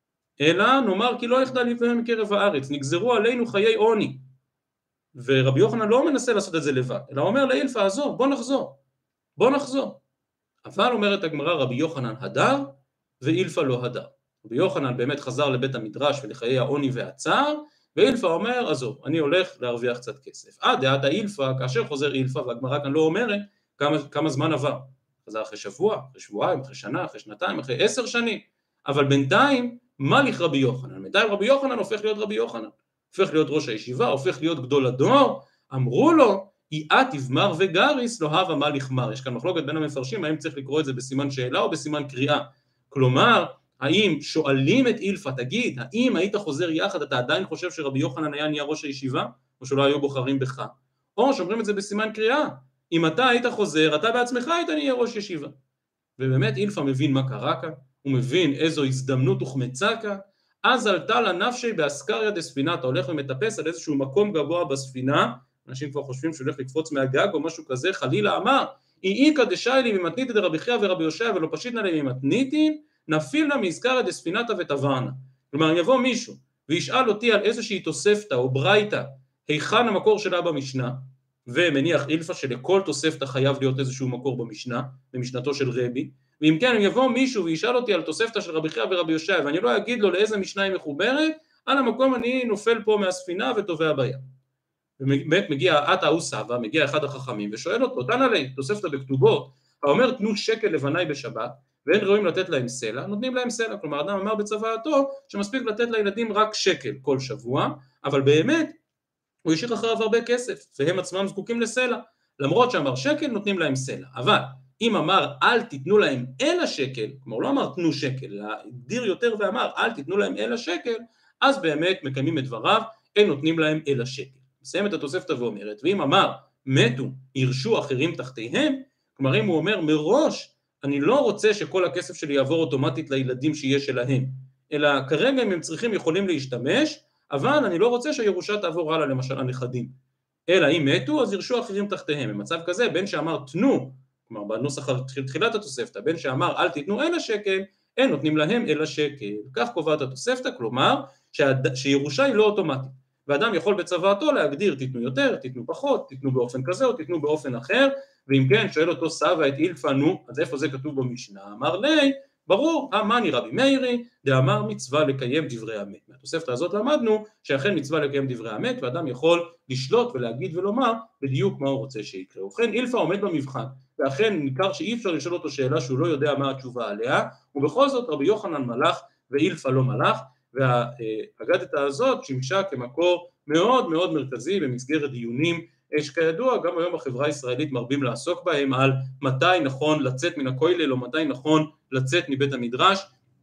A: אלא נאמר כי לא יחדל אביון מקרב הארץ, נגזרו עלינו חיי עוני. ורבי יוחנן לא מנסה לעשות את זה לבד, אלא אומר לאילפא, עזוב, בוא נחזור, בוא נחזור. אבל אומרת הגמרא, רבי יוחנן הדר ואילפא לא הדר. רבי יוחנן באמת חזר לבית המדרש ולחיי העוני והצער, ואילפא אומר, עזוב, אני הולך להרוויח קצת כסף. עד דעת האילפא, כאשר חוזר אילפא, והגמרא כאן לא אומרת כמה, כמה זמן עבר. חזר אחרי שבוע, אחרי שבועיים, אחרי שנה, אחרי שנתיים, אחרי עשר שנים. אבל בינתיים, מליך רבי יוחנן. בינתיים רבי יוחנן הופך להיות רבי יוחנן. הופך להיות ראש הישיבה, הופך להיות גדול הדור. אמרו לו, איאת יבמר וגריס לא הווה מה לכמר. יש כאן מחלוקת בין המפרשים, האם צריך לקרוא את זה בסימן שאלה או בסימן קריאה. כלומר, האם שואלים את אילפא, תגיד, האם היית חוזר יחד, אתה עדיין חושב שרבי יוחנן היה נהיה ראש הישיבה, או שלא היו בוחרים בך? או שאומרים את זה בסימן קריאה, אם אתה היית חוזר, אתה בעצמך היית נהיה ראש ישיבה. ובאמת אילפא מבין מה קרה כאן, הוא מבין איזו הזדמנות הוחמצה כאן, אז עלתה לנפשי באסקריה דספינה, אתה הולך ומטפס על איזשהו מקום גבוה בספינה, אנשים כבר חושבים שהוא הולך לקפוץ מהגג או משהו כזה, חלילה אמר, אי איכא דשאלי ממתניתא דרבי חייא ורבי יושע ולא פשיטנא ליה ממתניתין, נפילנא מאסקריא דספינתא וטבענא. כלומר, אם יבוא מישהו וישאל אותי על איזושהי תוספתא או ברייתא, היכן המקור שלה במשנה, ומניח אילפא שלכל תוספתא חייב להיות איזשהו מקור במשנה, במשנתו של רבי, ואם כן, אם יבוא מישהו וישאל אותי על תוספתא של רבי חייא ורבי יושע, ואני לא אגיד לו לאיזה משנה היא מחוברת, על המקום אני נופל פה מהספינה וטובע בים. ובאמת מגיע עטה הוא סבא, מגיע אחד החכמים ושואל אותו, תנא ליה, תוספתא בכתובות, האומר תנו שקל לבניי בשבת, ואין ראויים לתת להם סלע, נותנים להם סלע. כלומר, אדם אמר בצוואתו שמספיק לתת לילדים רק שקל כל שבוע, אבל באמת הוא השאיר אחריו הרבה כסף, והם עצמם זקוקים לסלע. למרות שאמר שקל, נותנים להם סלע. אבל אם אמר אל תיתנו להם אלא שקל, כלומר לא אמר תנו שקל, אלא הגדיר יותר ואמר אל תיתנו להם אלא שקל, אז באמת מקיימים את דבריו, אין נותנים להם אלא שקל. מסיים את התוספתא ואומרת, ואם אמר מתו, ירשו אחרים תחתיהם, כלומר אם הוא אומר מראש, אני לא רוצה שכל הכסף שלי יעבור אוטומטית לילדים שיש שלהם, אלא כרגע אם הם צריכים יכולים להשתמש, אבל אני לא רוצה שהירושה תעבור הלאה למשל הנכדים. אלא אם מתו, אז ירשו אחרים תחתיהם. במצב כזה, בין שאמר תנו, כלומר בנוסח תחילת התוספתא, בין שאמר אל תיתנו אלא שקל, אין נותנים להם אלא שקל. כך קובעת התוספתא, כלומר שהד... שירושה היא לא אוטומטית. ואדם יכול בצוואתו להגדיר תיתנו יותר, תיתנו פחות, תיתנו באופן כזה או תיתנו באופן אחר, ואם כן שואל אותו סבא את אילפא, נו, אז איפה זה כתוב במשנה? אמר לי, ברור, המאני רבי מאירי, דאמר מצווה לקיים דברי המת. מהתוספתא הזאת למדנו שאכן מצווה לקיים דברי המת, ואדם יכול לשלוט ולהגיד ולומר בדיוק מה הוא רוצה שיקרה. ובכן אילפא עומד במבחן, ואכן ניכר שאי אפשר לשאול אותו שאלה שהוא לא יודע מה התשובה עליה, ובכל זאת רבי יוחנן מלך ואילפא לא מלך, והאגדתא הזאת שימשה כמקור מאוד מאוד מרכזי במסגרת דיונים שכידוע גם היום בחברה הישראלית מרבים לעסוק בהם על מתי נכון לצאת מן הכולל או מתי נכון לצאת מבית המדרש,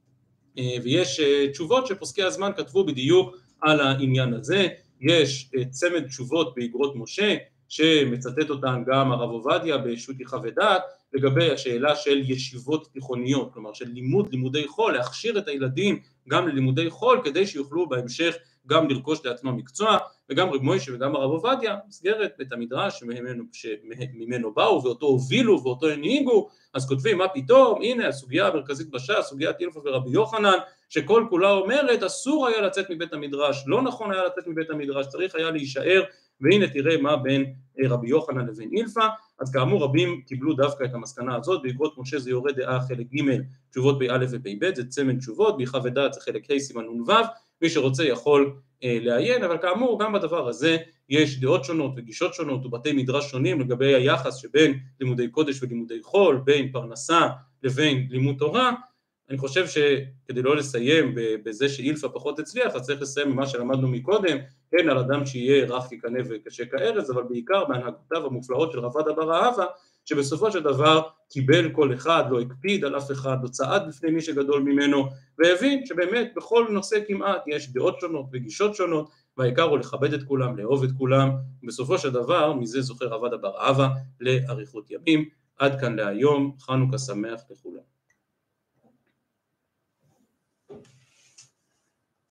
A: ויש תשובות שפוסקי הזמן כתבו בדיוק על העניין הזה. יש צמד תשובות באגרות משה שמצטט אותן גם הרב עובדיה בשו"ת יחווה דעת לגבי השאלה של ישיבות תיכוניות, כלומר של לימוד לימודי חול, להכשיר את הילדים גם ללימודי חול כדי שיוכלו בהמשך גם לרכוש לעצמם מקצוע, וגם רב מוישה וגם הרב עובדיה מסגרת בית המדרש שממנו, שממנו באו ואותו הובילו ואותו הנהיגו, אז כותבים מה פתאום, הנה הסוגיה המרכזית בש"ס, סוגיית אילפא ורבי יוחנן, שכל כולה אומרת אסור היה לצאת מבית המדרש, לא נכון היה לצאת מבית המדרש, צריך היה להישאר, והנה תראה מה בין רבי יוחנן לבין אילפא. אז כאמור רבים קיבלו דווקא את המסקנה הזאת, באגרות משה זה יורה דעה חלק ג' תשובות בא' וב', זה צמד תשובות, ביחווה דעת זה חלק ה' סימן נ"ו, מי שרוצה יכול אה, לעיין, אבל כאמור גם בדבר הזה יש דעות שונות וגישות שונות ובתי מדרש שונים לגבי היחס שבין לימודי קודש ולימודי חול, בין פרנסה לבין לימוד תורה. אני חושב שכדי לא לסיים בזה שאילפא פחות הצליח, אז צריך לסיים במה שלמדנו מקודם, כן, על אדם שיהיה רך כקנה וקשה כארז, אבל בעיקר בהנהגותיו המופלאות של רב עדה בר אהבה, שבסופו של דבר קיבל כל אחד, לא הקפיד על אף אחד, לא צעד בפני מי שגדול ממנו, והבין שבאמת בכל נושא כמעט יש דעות שונות וגישות שונות, והעיקר הוא לכבד את כולם, לאהוב את כולם, ובסופו של דבר מזה זוכה רב עדה בר אהבה לאריכות ימים. עד כאן להיום, חנוכה שמח לכולם.